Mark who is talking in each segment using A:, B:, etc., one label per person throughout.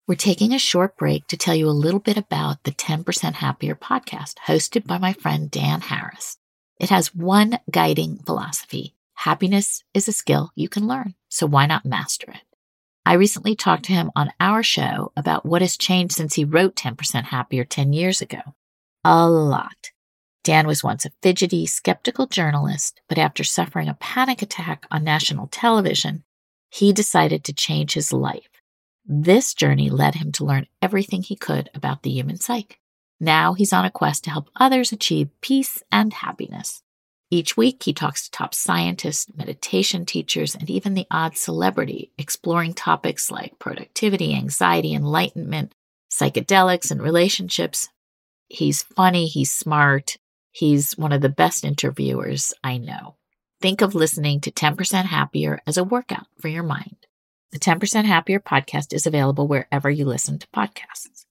A: We're taking a short break to tell you a little bit about the 10% Happier podcast hosted by my friend Dan Harris. It has one guiding philosophy. Happiness is a skill you can learn, so why not master it? I recently talked to him on our show about what has changed since he wrote 10% Happier 10 years ago. A lot. Dan was once a fidgety, skeptical journalist, but after suffering a panic attack on national television, he decided to change his life. This journey led him to learn everything he could about the human psyche. Now he's on a quest to help others achieve peace and happiness. Each week, he talks to top scientists, meditation teachers, and even the odd celebrity, exploring topics like productivity, anxiety, enlightenment, psychedelics, and relationships. He's funny, he's smart, he's one of the best interviewers I know. Think of listening to 10% Happier as a workout for your mind. The 10% Happier podcast is available wherever you listen to podcasts.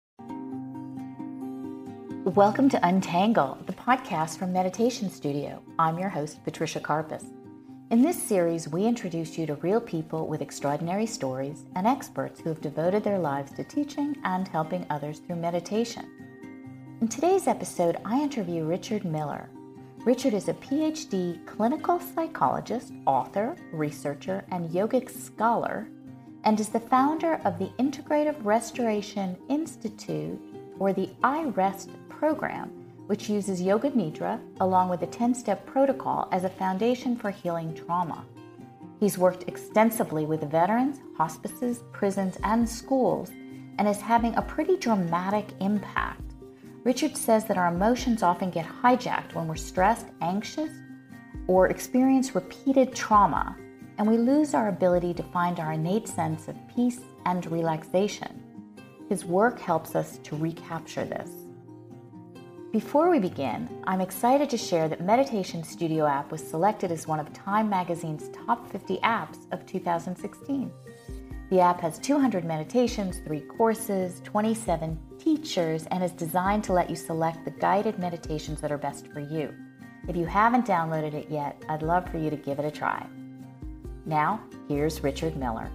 A: Welcome to Untangle, the podcast from Meditation Studio. I'm your host, Patricia Karpus. In this series, we introduce you to real people with extraordinary stories and experts who have devoted their lives to teaching and helping others through meditation. In today's episode, I interview Richard Miller. Richard is a PhD clinical psychologist, author, researcher, and yogic scholar, and is the founder of the Integrative Restoration Institute, or the iRest program, which uses Yoga Nidra along with a 10-step protocol as a foundation for healing trauma. He's worked extensively with veterans, hospices, prisons, and schools, and is having a pretty dramatic impact. Richard says that our emotions often get hijacked when we're stressed, anxious, or experience repeated trauma, and we lose our ability to find our innate sense of peace and relaxation. His work helps us to recapture this. Before we begin, I'm excited to share that Meditation Studio app was selected as one of Time Magazine's top 50 apps of 2016. The app has 200 meditations, 3 courses, 27 teachers, and is designed to let you select the guided meditations that are best for you. If you haven't downloaded it yet, I'd love for you to give it a try. Now, here's Richard Miller.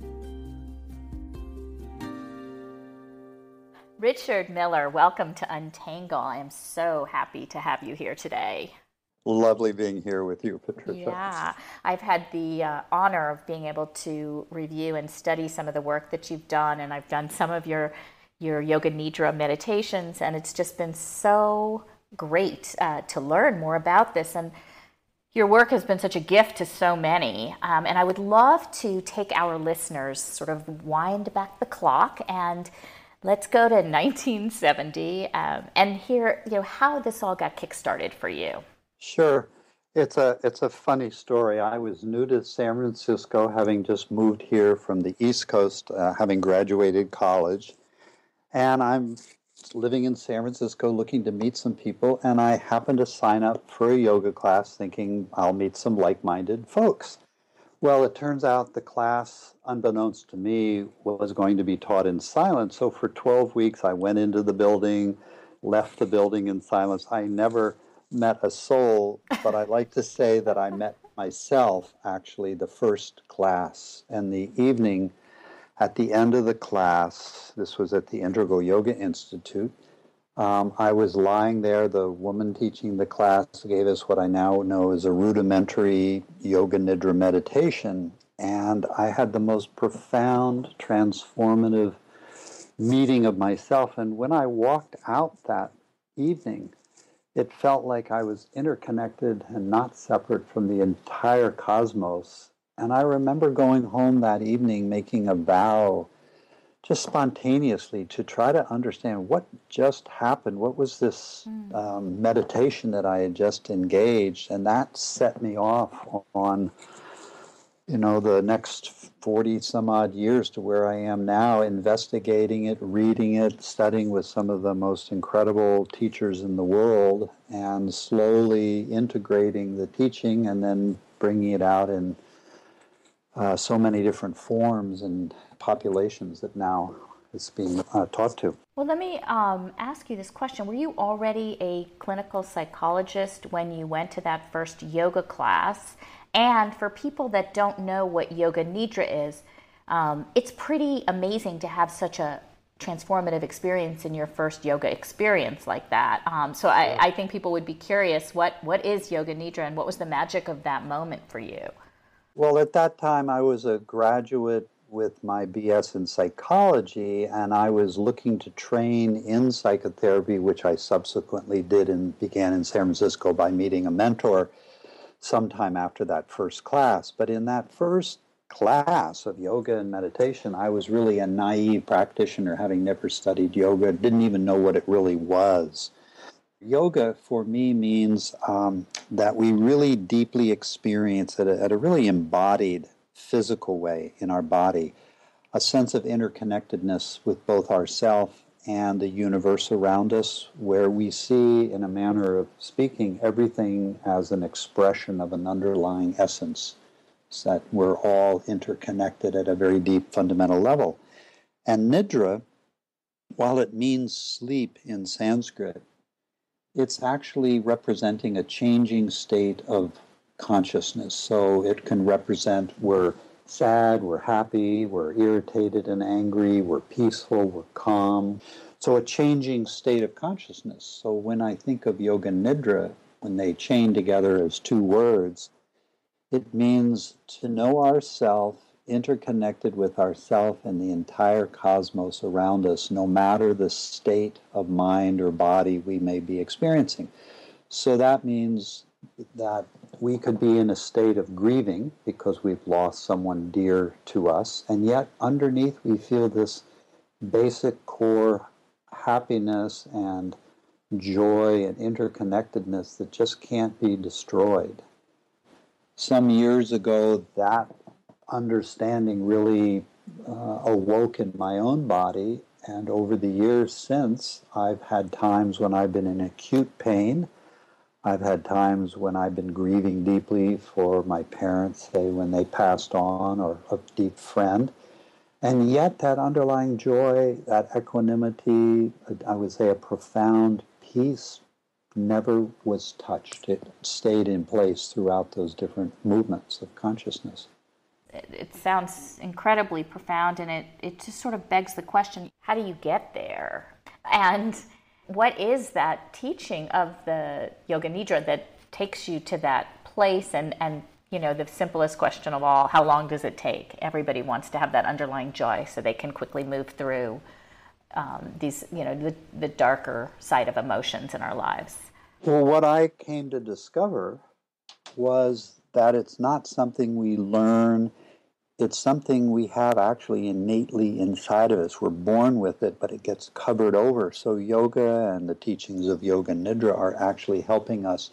A: Richard Miller, welcome to Untangle. I am so happy to have you here today.
B: Lovely being here with you, Patricia.
A: Yeah, I've had the honor of being able to review and study some of the work that you've done, and I've done some of your Yoga Nidra meditations, and it's just been so great to learn more about this. And your work has been such a gift to so many, and I would love to take our listeners, sort of wind back the clock, and let's go to 1970 and hear how this all got kickstarted for you.
B: Sure. It's a funny story. I was new to San Francisco, having just moved here from the East Coast, having graduated college. And I'm living in San Francisco looking to meet some people, and I happened to sign up for a yoga class thinking I'll meet some like-minded folks. Well, it turns out the class, unbeknownst to me, was going to be taught in silence. So for 12 weeks, I went into the building, left the building in silence. I never met a soul, but I like to say that I met myself, actually, the first class. And the evening, at the end of the class, this was at the Integral Yoga Institute, I was lying there. The woman teaching the class gave us what I now know is a rudimentary Yoga Nidra meditation. And I had the most profound, transformative meeting of myself. And when I walked out that evening, it felt like I was interconnected and not separate from the entire cosmos. And I remember going home that evening making a vow, just spontaneously, to try to understand what just happened. What was this meditation that I had just engaged? And that set me off on, the next 40 some odd years to where I am now, investigating it, reading it, studying with some of the most incredible teachers in the world, and slowly integrating the teaching and then bringing it out in so many different forms and populations that now is being taught to.
A: Well, let me ask you this question. Were you already a clinical psychologist when you went to that first yoga class? And for people that don't know what Yoga Nidra is, it's pretty amazing to have such a transformative experience in your first yoga experience like that. I think people would be curious, what is Yoga Nidra and what was the magic of that moment for you?
B: Well, at that time, I was a graduate with my BS in psychology, and I was looking to train in psychotherapy, which I subsequently did and began in San Francisco by meeting a mentor sometime after that first class. But in that first class of yoga and meditation, I was really a naive practitioner, having never studied yoga, didn't even know what it really was. Yoga for me means that we really deeply experience it at a really embodied physical way in our body, a sense of interconnectedness with both ourself and the universe around us, where we see, in a manner of speaking, everything as an expression of an underlying essence, so that we're all interconnected at a very deep fundamental level. And Nidra, while it means sleep in Sanskrit, it's actually representing a changing state of consciousness. So it can represent we're sad, we're happy, we're irritated and angry, we're peaceful, we're calm. So a changing state of consciousness. So when I think of Yoga Nidra, when they chain together as two words, it means to know ourself interconnected with ourself and the entire cosmos around us, no matter the state of mind or body we may be experiencing. So that means that we could be in a state of grieving because we've lost someone dear to us, and yet underneath we feel this basic core happiness and joy and interconnectedness that just can't be destroyed. Some years ago, that understanding really awoke in my own body, and over the years since, I've had times when I've been in acute pain. I've had times when I've been grieving deeply for my parents, say when they passed on, or a deep friend. And yet that underlying joy, that equanimity, I would say a profound peace, never was touched. It stayed in place throughout those different movements of consciousness.
A: It sounds incredibly profound, and it just sort of begs the question, how do you get there? And what is that teaching of the Yoga Nidra that takes you to that place? And you know, the simplest question of all, how long does it take? Everybody wants to have that underlying joy so they can quickly move through these, you know, the darker side of emotions in our lives.
B: Well, what I came to discover was that it's not something we learn. It's something we have actually innately inside of us. We're born with it, but it gets covered over. So yoga and the teachings of Yoga Nidra are actually helping us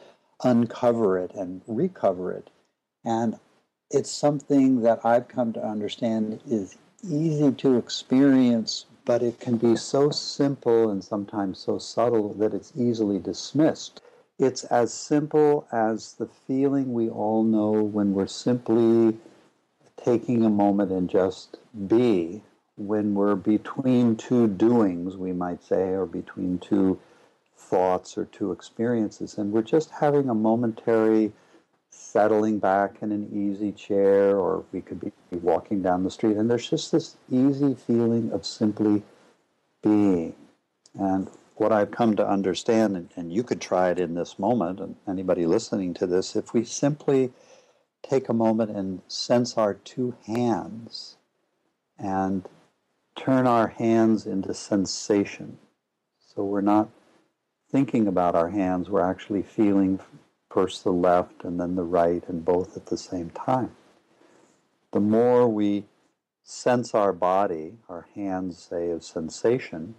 B: uncover it and recover it. And it's something that I've come to understand is easy to experience, but it can be so simple and sometimes so subtle that it's easily dismissed. It's as simple as the feeling we all know when we're simply taking a moment and just be, when we're between two doings, we might say, or between two thoughts or two experiences, and we're just having a momentary settling back in an easy chair, or we could be walking down the street, and there's just this easy feeling of simply being. And what I've come to understand, and you could try it in this moment, and anybody listening to this, if we simply take a moment and sense our two hands and turn our hands into sensation. So we're not thinking about our hands, we're actually feeling first the left and then the right, and both at the same time. The more we sense our body, our hands say as sensation,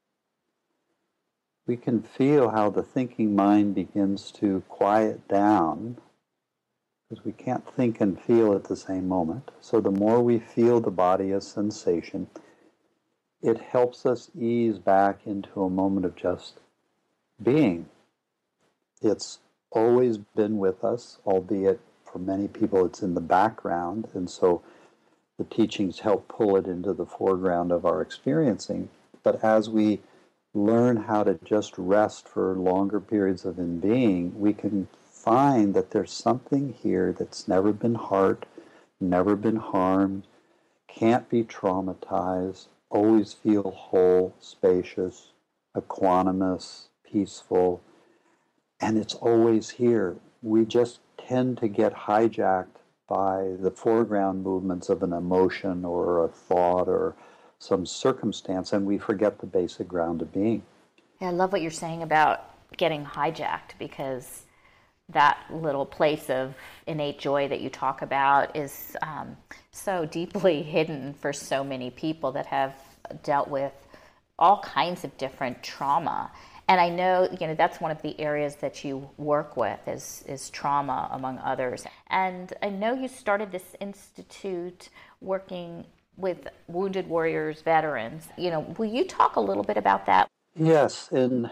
B: we can feel how the thinking mind begins to quiet down, because we can't think and feel at the same moment. So the more we feel the body as sensation, it helps us ease back into a moment of just being. It's always been with us, albeit for many people it's in the background, and so the teachings help pull it into the foreground of our experiencing. But as we learn how to just rest for longer periods of being, we can find that there's something here that's never been hurt, never been harmed, can't be traumatized, always feel whole, spacious, equanimous, peaceful, and it's always here. We just tend to get hijacked by the foreground movements of an emotion or a thought or some circumstance, and we forget the basic ground of being.
A: Yeah, I love what you're saying about getting hijacked, because that little place of innate joy that you talk about is so deeply hidden for so many people that have dealt with all kinds of different trauma. And I know, that's one of the areas that you work with is trauma, among others. And I know you started this institute working with wounded warriors, veterans. Will you talk a little bit about that?
B: Yes, in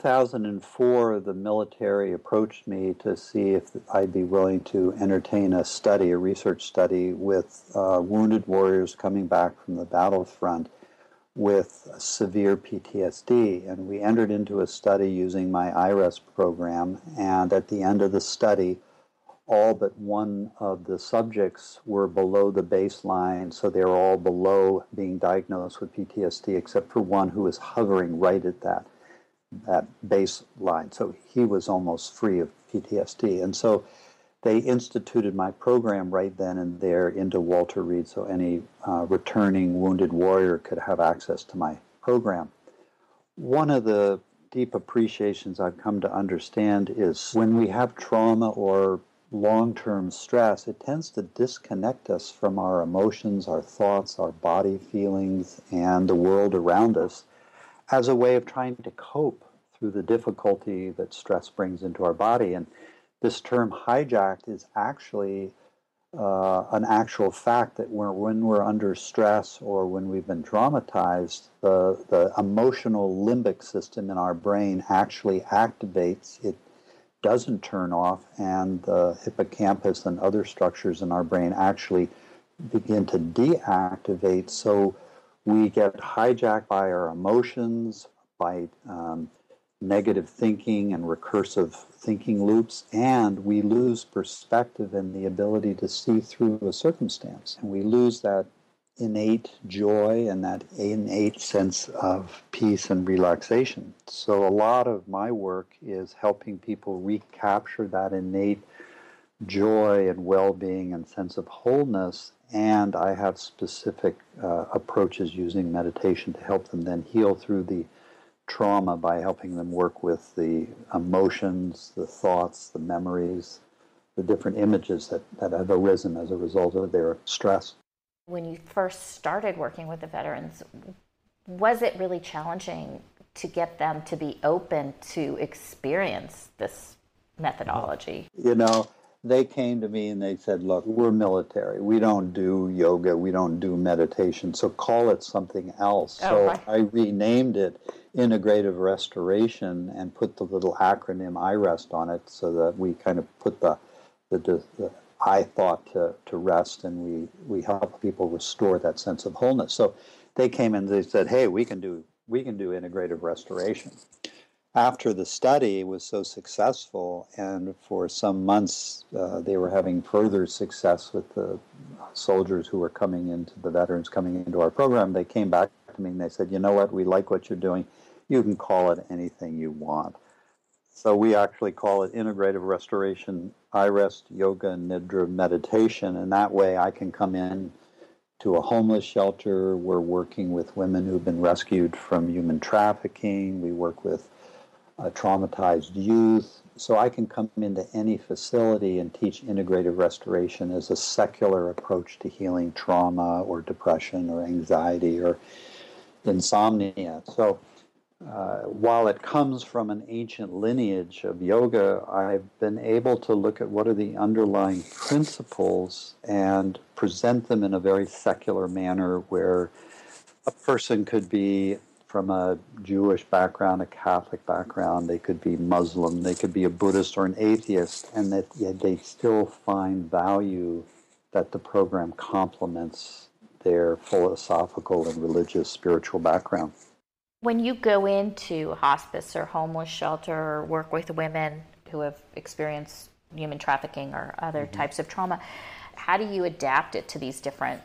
B: 2004, the military approached me to see if I'd be willing to entertain a research study with wounded warriors coming back from the battlefront with severe PTSD. And we entered into a study using my IREST program, and at the end of the study, all but one of the subjects were below the baseline, so they were all below being diagnosed with PTSD, except for one who was hovering right at that baseline. So he was almost free of PTSD. And so they instituted my program right then and there into Walter Reed, so any returning wounded warrior could have access to my program. One of the deep appreciations I've come to understand is when we have trauma or long-term stress, it tends to disconnect us from our emotions, our thoughts, our body feelings, and the world around us as a way of trying to cope through the difficulty that stress brings into our body. And this term hijacked is actually an actual fact that when we're under stress or when we've been traumatized, the emotional limbic system in our brain actually activates. It doesn't turn off, and the hippocampus and other structures in our brain actually begin to deactivate. So we get hijacked by our emotions, by negative thinking and recursive thinking loops, and we lose perspective and the ability to see through a circumstance. And we lose that innate joy and that innate sense of peace and relaxation. So a lot of my work is helping people recapture that innate joy and well-being and sense of wholeness, and I have specific approaches using meditation to help them then heal through the trauma by helping them work with the emotions, the thoughts, the memories, the different images that have arisen as a result of their stress.
A: When you first started working with the veterans, was it really challenging to get them to be open to experience this methodology?
B: They came to me and they said, look, we're military. We don't do yoga. We don't do meditation. So call it something else. Right. I renamed it Integrative Restoration and put the little acronym IREST on it so that we kind of put the I thought to rest, and we help people restore that sense of wholeness. So they came and they said, hey, we can do integrative restoration. After the study was so successful, and for some months they were having further success with the soldiers who were the veterans coming into our program, they came back to me and they said, you know what, we like what you're doing. You can call it anything you want. So we actually call it Integrative Restoration, IREST, Yoga, and Nidra Meditation, and that way I can come in to a homeless shelter. We're working with women who've been rescued from human trafficking. We work with traumatized youth. So I can come into any facility and teach integrative restoration as a secular approach to healing trauma or depression or anxiety or insomnia. So while it comes from an ancient lineage of yoga, I've been able to look at what are the underlying principles and present them in a very secular manner where a person could be from a Jewish background, a Catholic background, they could be Muslim, they could be a Buddhist or an atheist, and that they still find value that the program complements their philosophical and religious spiritual background.
A: When you go into hospice or homeless shelter or work with women who have experienced human trafficking or other types of trauma, how do you adapt it to these different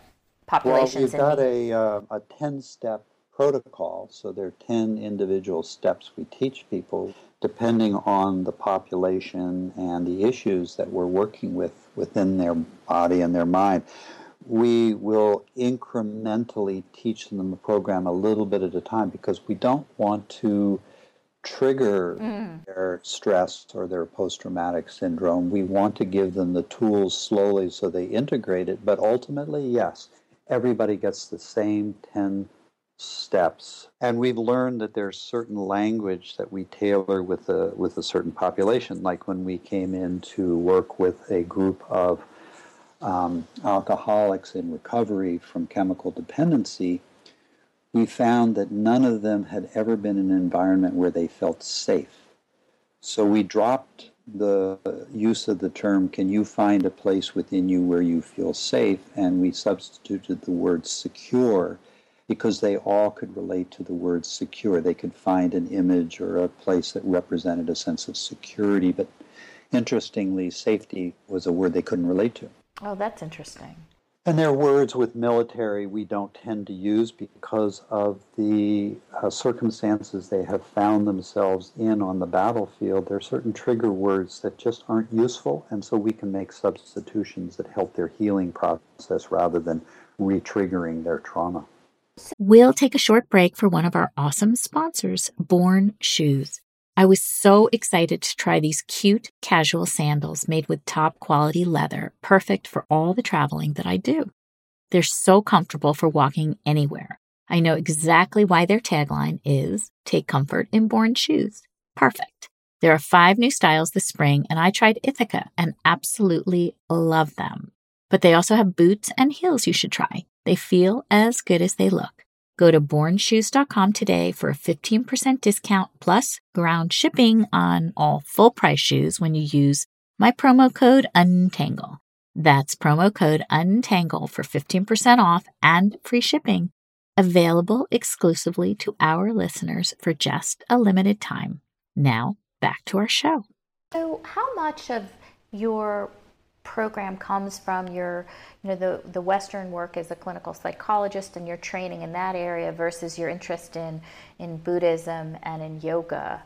B: Well,
A: populations
B: we've
A: in
B: got
A: need?
B: a 10-step protocol, so there are 10 individual steps we teach people depending on the population and the issues that we're working with within their body and their mind. We will incrementally teach them the program a little bit at a time because we don't want to trigger their stress or their post-traumatic syndrome. We want to give them the tools slowly so they integrate it. But ultimately, yes, everybody gets the same 10 steps. And we've learned that there's certain language that we tailor with a certain population. Like when we came in to work with a group of alcoholics in recovery from chemical dependency, we found that none of them had ever been in an environment where they felt safe. So we dropped the use of the term, can you find a place within you where you feel safe? And we substituted the word secure because they all could relate to the word secure. They could find an image or a place that represented a sense of security. But interestingly, safety was a word they couldn't relate to.
A: Oh, that's interesting.
B: And there are words with military we don't tend to use because of the circumstances they have found themselves in on the battlefield. There are certain trigger words that just aren't useful, and so we can make substitutions that help their healing process rather than re-triggering their trauma.
A: We'll take a short break for one of our awesome sponsors, Born Shoes. I was so excited to try these cute casual sandals made with top quality leather, perfect for all the traveling that I do. They're so comfortable for walking anywhere. I know exactly why their tagline is "Take comfort in Born Shoes." Perfect. There are 5 new styles this spring, and I tried Ithaca and absolutely love them. But they also have boots and heels you should try. They feel as good as they look. Go to bornshoes.com today for a 15% discount plus ground shipping on all full-price shoes when you use my promo code UNTANGLE. That's promo code UNTANGLE for 15% off and free shipping. Available exclusively to our listeners for just a limited time. Now, back to our show. So how much of your program comes from your, the Western work as a clinical psychologist and your training in that area versus your interest in Buddhism and in yoga?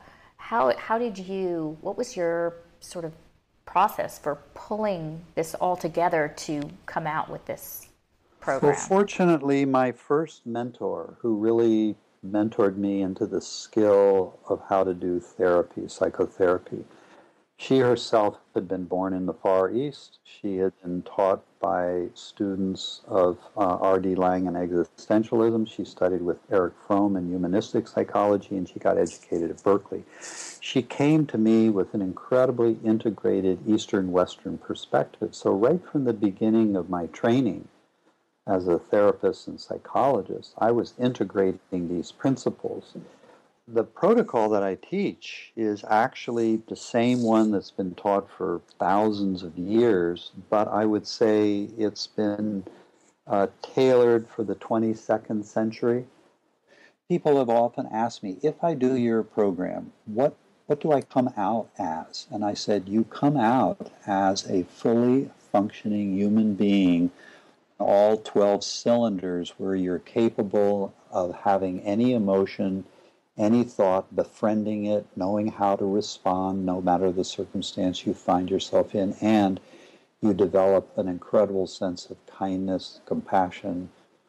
A: What was your sort of process for pulling this all together to come out with this program?
B: Well, fortunately, my first mentor who really mentored me into the skill of how to do therapy, psychotherapy, she herself had been born in the Far East. She had been taught by students of R.D. Laing and existentialism. She studied with Erich Fromm in humanistic psychology, and she got educated at Berkeley. She came to me with an incredibly integrated Eastern-Western perspective. So right from the beginning of my training as a therapist and psychologist, I was integrating these principles. The protocol that I teach is actually the same one that's been taught for thousands of years, but I would say it's been tailored for the 22nd century. People have often asked me, if I do your program, what do I come out as? And I said, you come out as a fully functioning human being, all 12 cylinders, where you're capable of having any emotion, any thought, befriending it, knowing how to respond no matter the circumstance you find yourself in, and you develop an incredible sense of kindness, compassion,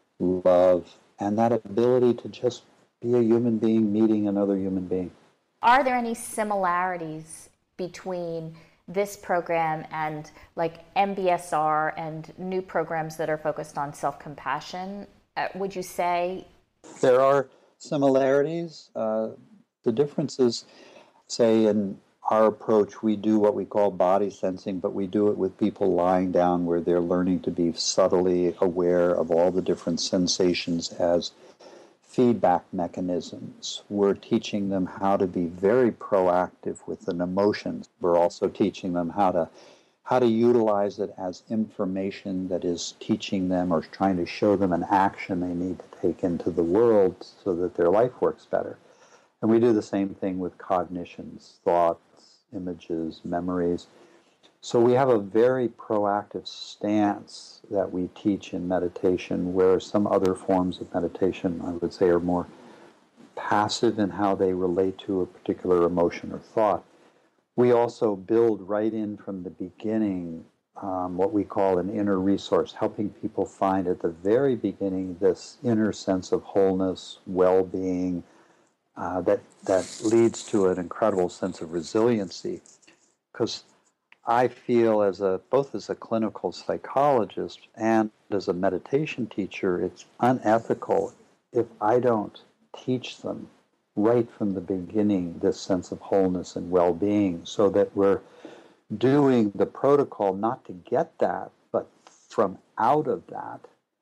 B: love, and that ability to just be a human being meeting another human being.
A: Are there any similarities between this program and like MBSR and new programs that are focused on self-compassion? Would you say?
B: There are similarities. The differences, say, in our approach, we do what we call body sensing, but we do it with people lying down where they're learning to be subtly aware of all the different sensations as feedback mechanisms. We're teaching them how to be very proactive with an emotion. We're also teaching them how to utilize it as information that is teaching them or trying to show them an action they need to take into the world so that their life works better. And we do the same thing with cognitions, thoughts, images, memories. So we have a very proactive stance that we teach in meditation, where some other forms of meditation, I would say, are more passive in how they relate to a particular emotion or thought. We also build right in from the beginning what we call an inner resource, helping people find at the very beginning this inner sense of wholeness, well-being, that leads to an incredible sense of resiliency. Because I feel, both as a clinical psychologist and as a meditation teacher, it's unethical if I don't teach them right from the beginning this sense of wholeness and well-being, so that we're doing the protocol not to get that, but from out of that.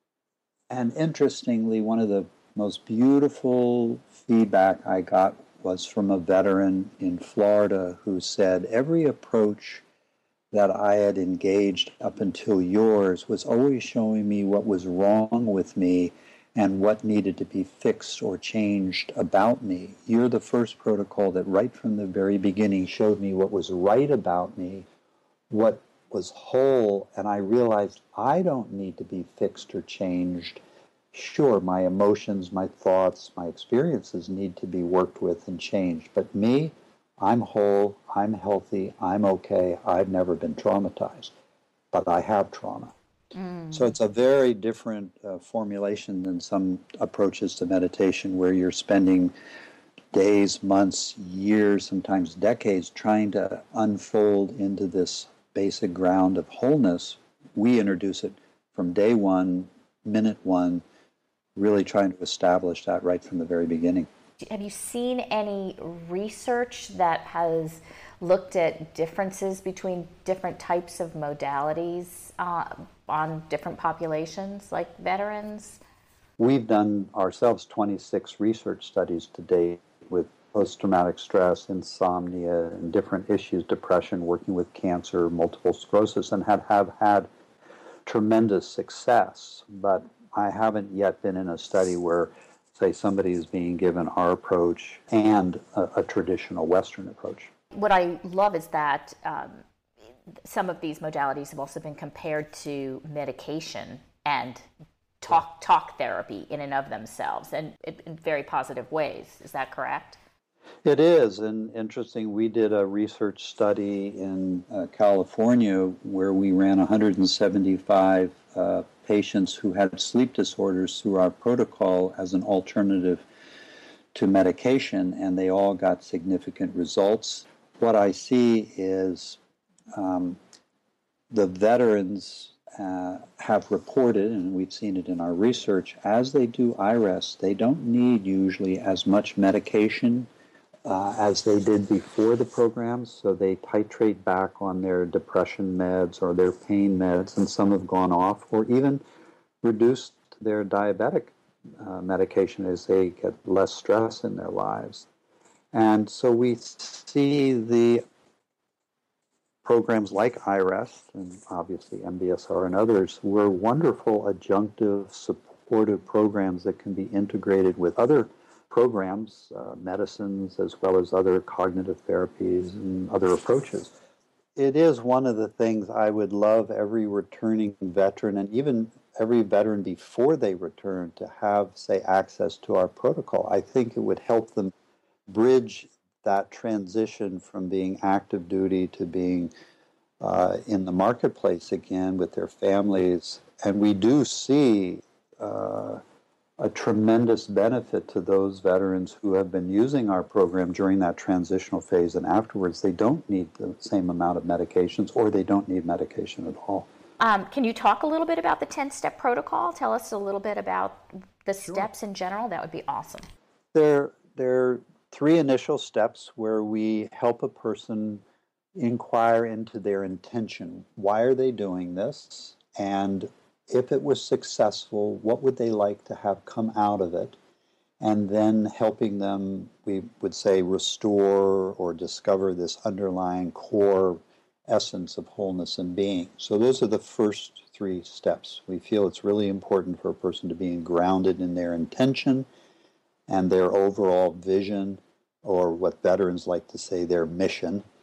B: And interestingly, one of the most beautiful feedback I got was from a veteran in Florida who said, every approach that I had engaged up until yours was always showing me what was wrong with me and what needed to be fixed or changed about me. You're the first protocol that right from the very beginning showed me what was right about me, what was whole, and I realized I don't need to be fixed or changed. Sure, my emotions, my thoughts, my experiences need to be worked with and changed, but me, I'm whole, I'm healthy, I'm okay, I've never been traumatized, but I have trauma. So it's a very different formulation than some approaches to meditation where you're spending days, months, years, sometimes decades trying to unfold into this basic ground of wholeness. We introduce it from day one, minute one, really trying to establish that right from the very beginning.
A: Have you seen any research that has looked at differences between different types of modalities on different populations, like veterans?
B: We've done ourselves 26 research studies to date with post-traumatic stress, insomnia, and different issues, depression, working with cancer, multiple sclerosis, and have had tremendous success. But I haven't yet been in a study where, say, somebody is being given our approach and a traditional Western approach.
A: What I love is that some of these modalities have also been compared to medication and talk therapy in and of themselves, and in very positive ways. Is that correct?
B: It is, and interesting, we did a research study in California where we ran 175 patients who had sleep disorders through our protocol as an alternative to medication, and they all got significant results. What I see is the veterans have reported, and we've seen it in our research, as they do iRest, they don't need usually as much medication as they did before the programs, so they titrate back on their depression meds or their pain meds, and some have gone off, or even reduced their diabetic medication as they get less stress in their lives. And so we see the programs like iRest and obviously MBSR and others were wonderful adjunctive, supportive programs that can be integrated with other programs, medicines, as well as other cognitive therapies and other approaches. It is one of the things I would love every returning veteran, and even every veteran before they return, to have, say, access to our protocol. I think it would help them bridge that transition from being active duty to being in the marketplace again with their families. And we do see a tremendous benefit to those veterans who have been using our program during that transitional phase, and afterwards they don't need the same amount of medications, or they don't need medication at all.
A: Can you talk a little bit about the 10-step protocol? Tell us a little bit about the steps in general. That would be awesome.
B: There are 3 initial steps where we help a person inquire into their intention. Why are they doing this? And if it was successful, what would they like to have come out of it? And then helping them, we would say, restore or discover this underlying core essence of wholeness and being. So those are the first 3 steps. We feel it's really important for a person to be grounded in their intention and their overall vision, or what veterans like to say, their mission.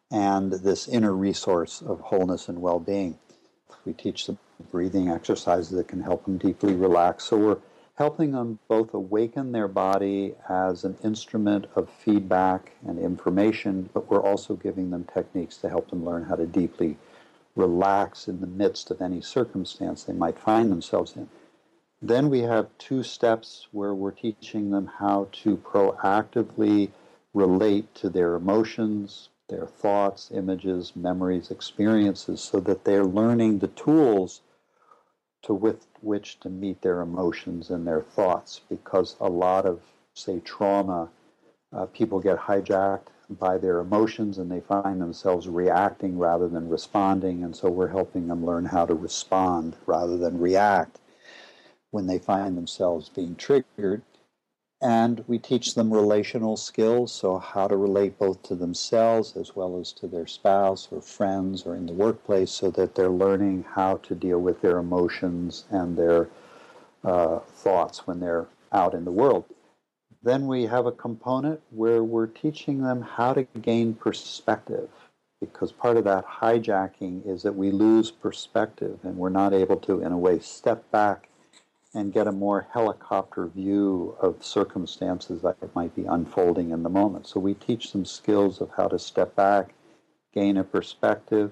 B: and this inner resource of wholeness and well-being. We teach them breathing exercises that can help them deeply relax. So we're helping them both awaken their body as an instrument of feedback and information, but we're also giving them techniques to help them learn how to deeply relax in the midst of any circumstance they might find themselves in. Then we have 2 steps where we're teaching them how to proactively relate to their emotions, their thoughts, images, memories, experiences, so that they're learning the tools with which to meet their emotions and their thoughts. Because a lot of, say, trauma, people get hijacked by their emotions and they find themselves reacting rather than responding. And so we're helping them learn how to respond rather than react when they find themselves being triggered. And we teach them relational skills, so how to relate both to themselves as well as to their spouse or friends or in the workplace, so that they're learning how to deal with their emotions and their thoughts when they're out in the world. Then we have a component where we're teaching them how to gain perspective, because part of that hijacking is that we lose perspective and we're not able to, in a way, step back and get a more helicopter view of circumstances that might be unfolding in the moment. So we teach them skills of how to step back, gain a perspective,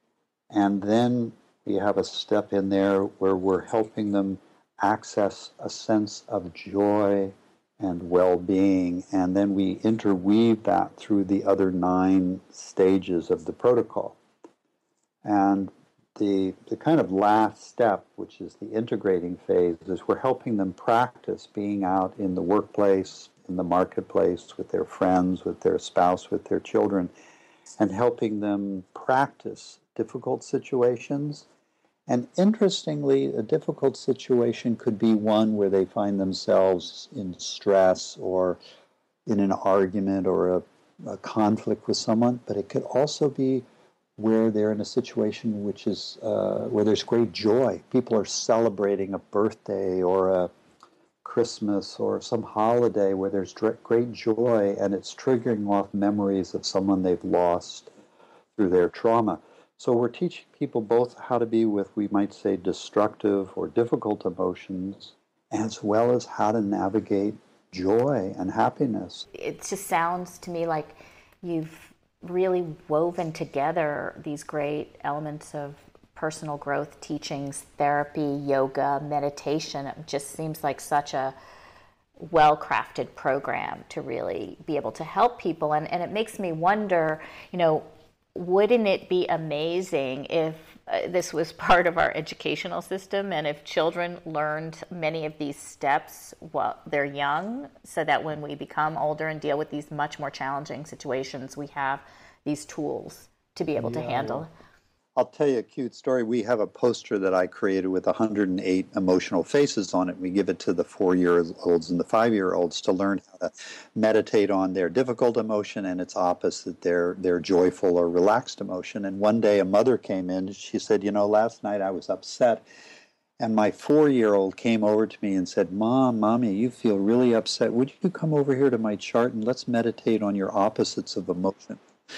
B: and then we have a step in there where we're helping them access a sense of joy and well-being, and then we interweave that through the other 9 stages of the protocol. And the kind of last step, which is the integrating phase, is we're helping them practice being out in the workplace, in the marketplace, with their friends, with their spouse, with their children, and helping them practice difficult situations. And interestingly, a difficult situation could be one where they find themselves in stress or in an argument or a conflict with someone, but it could also be where they're in a situation which is where there's great joy. People are celebrating a birthday or a Christmas or some holiday where there's great joy, and it's triggering off memories of someone they've lost through their trauma. So we're teaching people both how to be with, we might say, destructive or difficult emotions, as well as how to navigate joy and happiness.
A: It just sounds to me like you've really woven together these great elements of personal growth teachings, therapy, yoga, meditation. It just seems like such a well-crafted program to really be able to help people. And it makes me wonder, wouldn't it be amazing if this was part of our educational system and if children learned many of these steps while they're young, so that when we become older and deal with these much more challenging situations, we have these tools to be able to handle?
B: I'll tell you a cute story. We have a poster that I created with 108 emotional faces on it. We give it to the 4-year-olds and the 5-year-olds to learn how to meditate on their difficult emotion and its opposite, their joyful or relaxed emotion. And one day a mother came in and she said, last night I was upset. And my 4-year-old came over to me and said, Mommy, you feel really upset. Would you come over here to my chart and let's meditate on your opposites of emotion?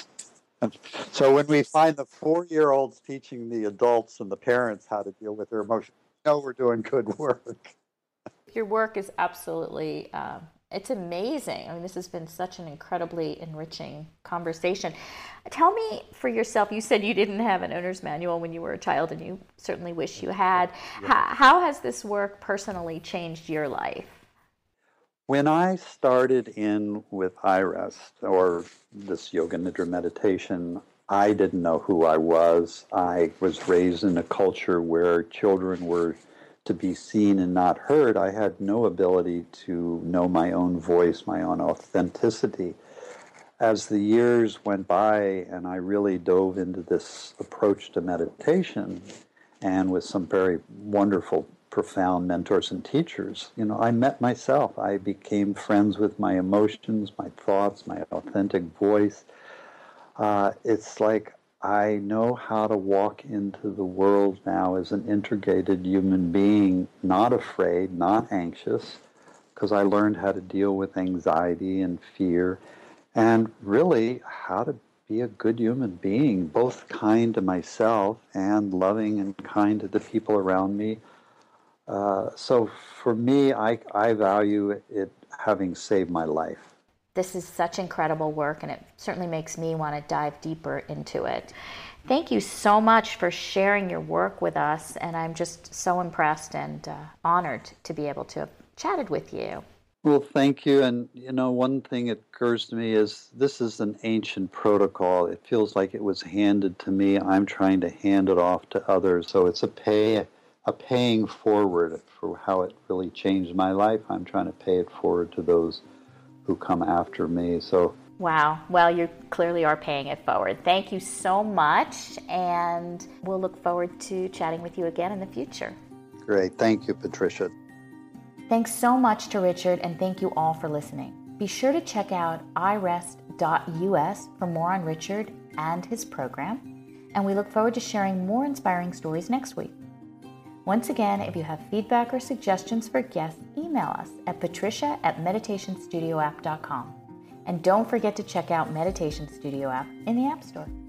B: So when we find the 4-year-olds teaching the adults and the parents how to deal with their emotions, we're doing good work.
A: Your work is absolutely, it's amazing. I mean, this has been such an incredibly enriching conversation. Tell me for yourself, you said you didn't have an owner's manual when you were a child, and you certainly wish you had. Yeah. How has this work personally changed your life?
B: When I started in with iRest, or this Yoga Nidra meditation, I didn't know who I was. I was raised in a culture where children were to be seen and not heard. I had no ability to know my own voice, my own authenticity. As the years went by and I really dove into this approach to meditation, and with some very wonderful profound mentors and teachers, I met myself. I became friends with my emotions, my thoughts, my authentic voice. It's like I know how to walk into the world now as an integrated human being, not afraid, not anxious, because I learned how to deal with anxiety and fear, and really how to be a good human being, both kind to myself and loving and kind to the people around me. So for me, I value it having saved my life.
A: This is such incredible work, and it certainly makes me want to dive deeper into it. Thank you so much for sharing your work with us, and I'm just so impressed and honored to be able to have chatted with you.
B: Well, thank you. And, one thing that occurs to me is this is an ancient protocol. It feels like it was handed to me. I'm trying to hand it off to others. So it's a paying forward for how it really changed my life. I'm trying to pay it forward to those who come after me. So
A: wow. Well, you clearly are paying it forward. Thank you so much, and we'll look forward to chatting with you again in the future.
B: Great. Thank you, Patricia.
A: Thanks so much to Richard, and thank you all for listening. Be sure to check out irest.us for more on Richard and his program, and we look forward to sharing more inspiring stories next week. Once again, if you have feedback or suggestions for guests, email us at patricia@meditationstudioapp.com. And don't forget to check out Meditation Studio app in the App Store.